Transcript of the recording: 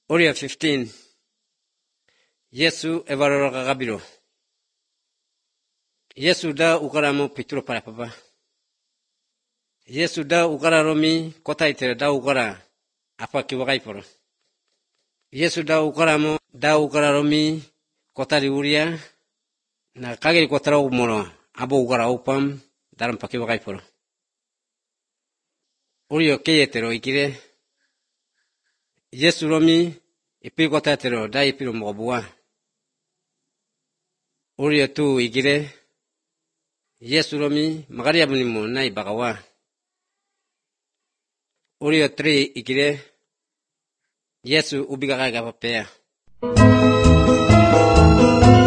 Oria 15. Yesu evaroro kagabiro. Yesu da ukaramo pituro para papa. Yesu da ukararomi kota itere da ukara apa kiwakai poro. Yesu da ukaramo da ukararomi kota diuria na kagiri kotara umoro abo ukara upam dalam pakiwakai poro. Urio keyetero ikire. Yesu romi ipiri kota tero da ipiro mokobua. Urio tu ikire. Yesu romi magaria bunimo na ibagawa. Urio 3 ikire. Yesu ubiga kaga papea.